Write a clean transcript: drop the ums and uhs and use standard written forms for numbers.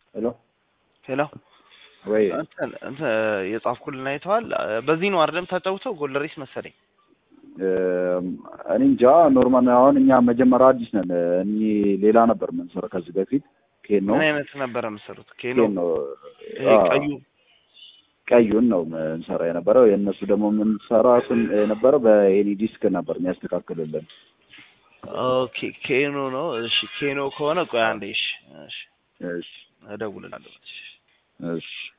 ሄሎ ሄሎ ወይ አንተ የጻፍኩልን አይተዋል። በዚህ ነው አይደለም ታጫውተው ጎልደሪስ መሰለኝ። እኔ እንጃ ኖርማል አሁን እኛ መጀመሪያ አዲስ ነን። እኔ ሌላ ነበር የምንሰራው ከዚህ በፊት ኬን ነው። ምን አይነት ነበር የምትሰሩት? ኬን ነው ይሄ ቀዩን ነው የምንሰራ የነበረው። የእነሱ ደግሞ የምንሰራው የነበረው በኤኒ ዲስክ ነበር የሚያስተካክልልን። ኦኬ ኬኖ ነው። እሺ ኬኖ ከሆነ ቆይ አንዴ። እሺ እሺ እደውልልሃለሁ። እሺ